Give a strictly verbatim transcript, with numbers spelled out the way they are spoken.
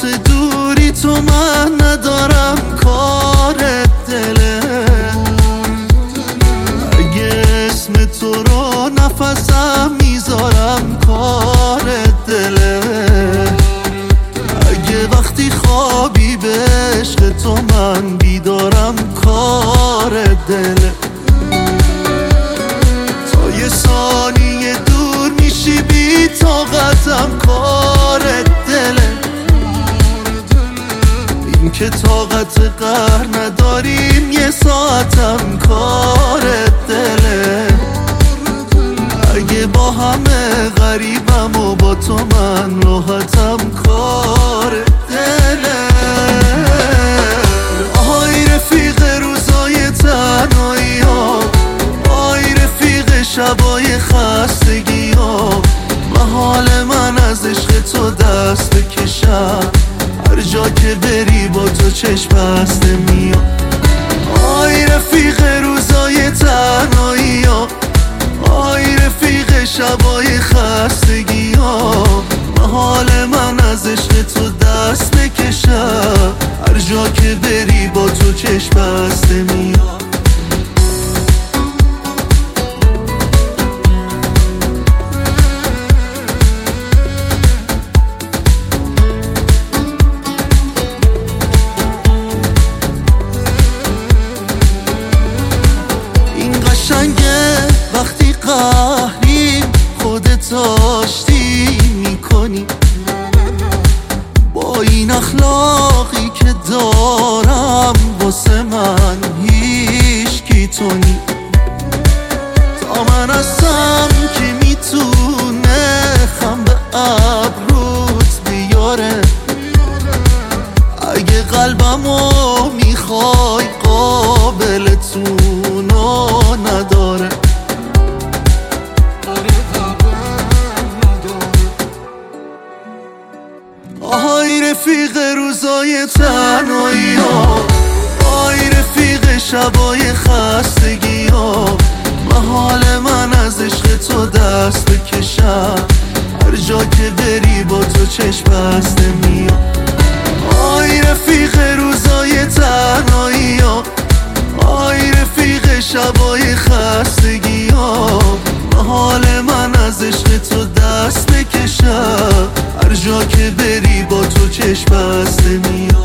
واسه دوری تو من ندارم کار دله. اگه اسم تو رو نفسم میذارم کار دله. اگه وقتی خوابی به عشق تو من بیدارم کار دله. تا یه ثانیه دور میشی بی طاقتم کار دله. این که طاقت قهر نداریم یه ساعتم کار دله. اگه با همه غریبم و با تو من راحتم کار دله. آهای رفیق روزای تنهایی ها، آهای رفیق شبای خستگی ها، محال من از عشق تو دست بکشم. هر جا که بری با تو چشم بسته میام. آهای رفیق روزای تنهایی ها، آهای رفیق شبای خستگی ها، محال من از عشق تو دست بکشم. هر جا که بری با تو چشم بسته میام. قشنگه وقتی قهریم خودت آشتی میکنی. با این اخلاقی که دارم واسه من هیچکی تو نی. تا من هستم که میتونه خم به ابروت بیاره. اگه قلبمو میخوای قابلتونو نداره. آهای رفیق روزای تنهایی ها، آهای رفیق شبای خستگی ها، محال من از عشق تو دست بکشم. هر جا که بری با تو چشم بسته میام. آهای رفیق روزای تنهایی ها، آهای رفیق شبای خستگی ها، محال من از عشق تو دست بکشم. هر جا که بری با تو چشم بسته میام.